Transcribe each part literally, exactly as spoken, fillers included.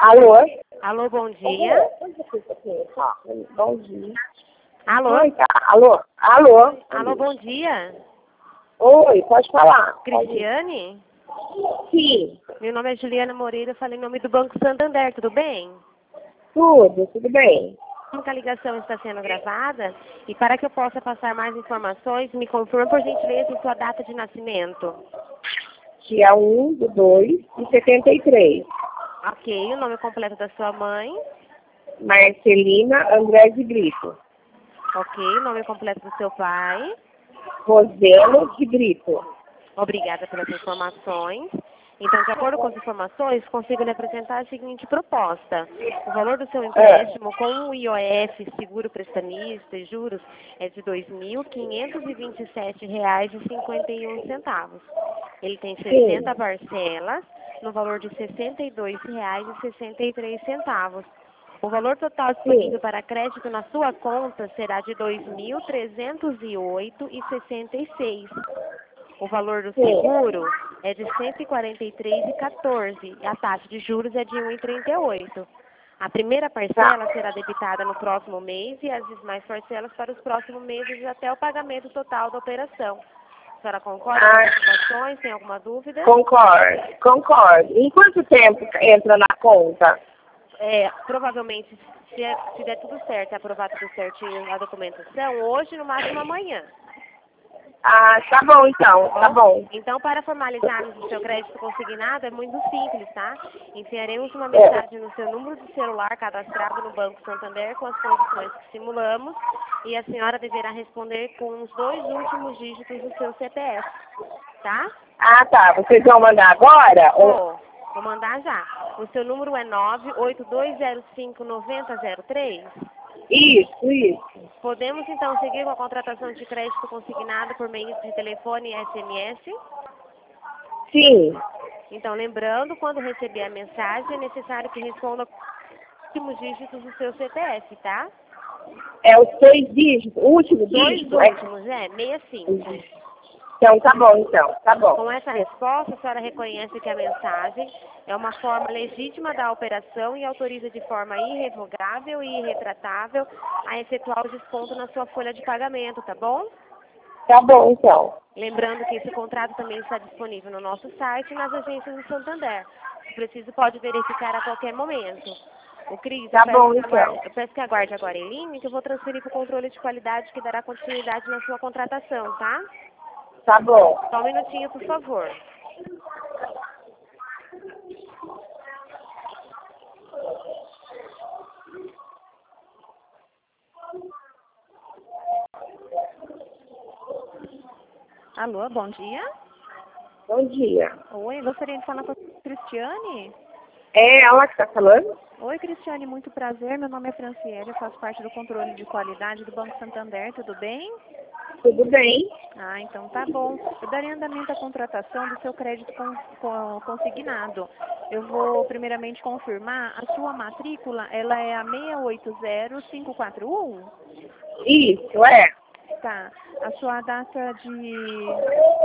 Alô? Alô, bom dia. Bom dia. Alô? Oi, tá. Alô? Alô? Alô, bom dia. Oi, pode falar. Cristiane? Sim, Meu nome é Juliana Moreira, eu falei em nome do Banco Santander, tudo bem? tudo, tudo bem. Como que a ligação está sendo gravada? E para que eu possa passar mais informações, me confirma, por gentileza, sua data de nascimento. Dia um do dois de setenta e três. Ok, o nome completo da sua mãe. Marcelina André de Brito. Ok, o nome completo do seu pai. Roselo de Brito. Obrigada pelas informações. Então, de acordo com as informações, consigo lhe apresentar a seguinte proposta. O valor do seu empréstimo com o I O F, seguro prestamista e juros é de dois mil quinhentos e vinte e sete reais e cinquenta e um centavos. Ele tem sessenta parcelas no valor de sessenta e dois reais e sessenta e três centavos. O valor total disponível para crédito na sua conta será de dois mil trezentos e oito reais e sessenta e seis centavos. O valor do seguro é de cento e quarenta e três reais e quatorze centavos e a taxa de juros é de um vírgula trinta e oito. A primeira parcela será debitada no próximo mês e as demais parcelas para os próximos meses até o pagamento total da operação. A senhora concorda com as informações? Tem alguma dúvida? Concordo, concordo. Em quanto tempo entra na conta? É, provavelmente, se, é- se der tudo certo, é aprovado tudo certinho a documentação, hoje, no máximo amanhã. Ah, tá bom então, tá bom. Então, para formalizarmos o seu crédito consignado, é muito simples, tá? Enviaremos uma mensagem no seu número de celular cadastrado no Banco Santander com as condições que simulamos e a senhora deverá responder com os dois últimos dígitos do seu C P F, tá? Ah, tá. Vocês vão mandar agora? Ou... Vou, vou mandar já. O seu número é nove oito dois zero cinco nove zero zero três. Isso, isso. Podemos, então, seguir com a contratação de crédito consignado por meio de telefone e S M S? Sim. Então, lembrando, quando receber a mensagem, é necessário que responda com os últimos dígitos do seu C P F, tá? É os seis dígitos, o último Dois dígito? É... últimos, é, sessenta e cinco. Então, tá bom, então, tá bom. Com essa resposta, a senhora reconhece que a mensagem é uma forma legítima da operação e autoriza de forma irrevogável e irretratável a efetuar o desconto na sua folha de pagamento, tá bom? Tá bom, então. Lembrando que esse contrato também está disponível no nosso site e nas agências do Santander. Se preciso, pode verificar a qualquer momento. O Cris, Tá eu, peço bom, que então. aguarde, eu peço que aguarde agora em linha, que eu vou transferir para o controle de qualidade que dará continuidade na sua contratação, tá? Tá bom. Só um minutinho, por favor. Alô, bom dia. Bom dia. Oi, gostaria de falar com a Cristiane? É ela que tá falando? Oi, Cristiane, muito prazer. Meu nome é Franciele, eu faço parte do controle de qualidade do Banco Santander, tudo bem? Tudo bem? Ah, então tá bom. Eu daria andamento à contratação do seu crédito con con consignado. Eu vou primeiramente confirmar, a sua matrícula, ela é a seis oito zero cinco quatro um? Isso, é. Tá. A sua data de...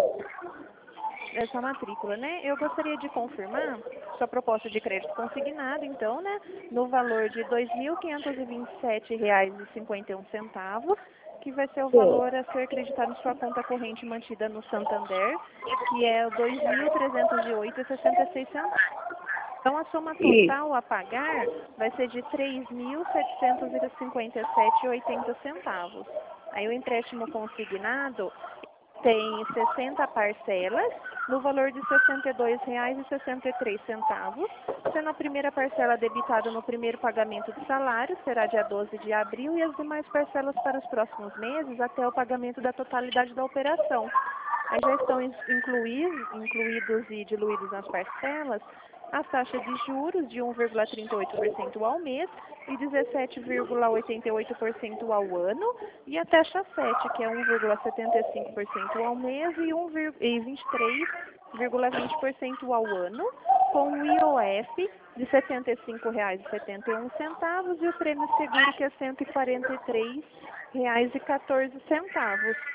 essa matrícula, né? Eu gostaria de confirmar sua proposta de crédito consignado, então, né? No valor de dois mil quinhentos e vinte e sete reais e cinquenta e um centavos, que vai ser o valor a ser acreditado em sua conta corrente mantida no Santander, que é dois mil trezentos e oito reais e sessenta e seis centavos. Então, a soma total a pagar vai ser de três mil setecentos e cinquenta e sete reais e oitenta centavos. Aí, o empréstimo consignado tem sessenta parcelas, no valor de sessenta e dois reais e sessenta e três centavos, sendo a primeira parcela debitada no primeiro pagamento de salário, será dia doze de abril, e as demais parcelas para os próximos meses até o pagamento da totalidade da operação. Aí já estão incluídos, incluídos e diluídos nas parcelas a taxa de juros de um vírgula trinta e oito por cento ao mês e dezessete vírgula oitenta e oito por cento ao ano, e a taxa sete, que é um vírgula setenta e cinco por cento ao mês e, um, e vinte e três vírgula vinte por cento ao ano, com o I O F de setenta e cinco reais e setenta e um centavos e o prêmio seguro, que é cento e quarenta e três reais e quatorze centavos.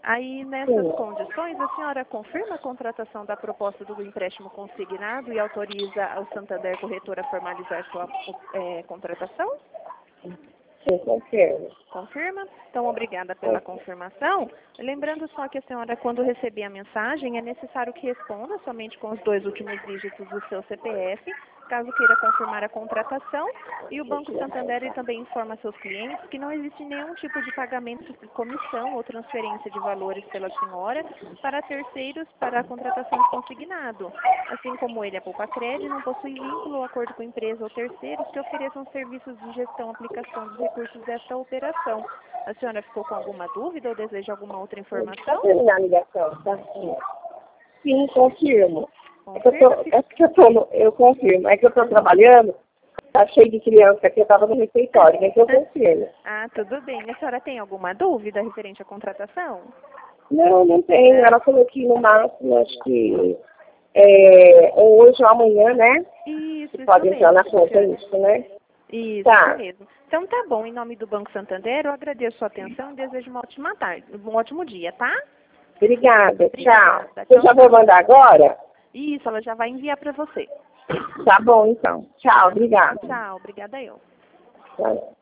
Aí, nessas condições, a senhora confirma a contratação da proposta do empréstimo consignado e autoriza o Santander Corretora a formalizar sua é, contratação? Sim, confirmo. Confirma? Então, obrigada pela confirmação. Lembrando só que a senhora, quando receber a mensagem, é necessário que responda somente com os dois últimos dígitos do seu C P F, caso queira confirmar a contratação. E o Banco Santander ele também informa seus clientes que não existe nenhum tipo de pagamento de comissão ou transferência de valores pela senhora para terceiros para a contratação de consignado. Assim como ele, a Poupa Cred, não possui vínculo ou acordo com empresa ou terceiros que ofereçam serviços de gestão e aplicação dos recursos desta operação. A senhora ficou com alguma dúvida ou deseja alguma outra informação? Pode terminar a ligação, tá? Sim, Sim confirmo. É que eu, Confirma? tô, é que eu, tô no, eu confirmo. É que eu estou trabalhando, tá cheio de criança aqui, eu estava no refeitório, mas eu confirmo. Ah, tudo bem. A senhora tem alguma dúvida referente à contratação? Não, não tenho. Ela falou que no máximo, acho que é, ou hoje ou amanhã, né? Isso, isso Pode entrar mesmo, na conta senhora. isso, né? Isso, Tá. isso mesmo. Então tá bom, em nome do Banco Santander, eu agradeço a sua atenção e desejo uma ótima tarde, um ótimo dia, tá? Obrigada, Obrigada. tchau. Você já vai mandar agora? Isso, ela já vai enviar para você. Tá bom, então. Tchau, obrigada. Tchau, obrigada eu. Tchau.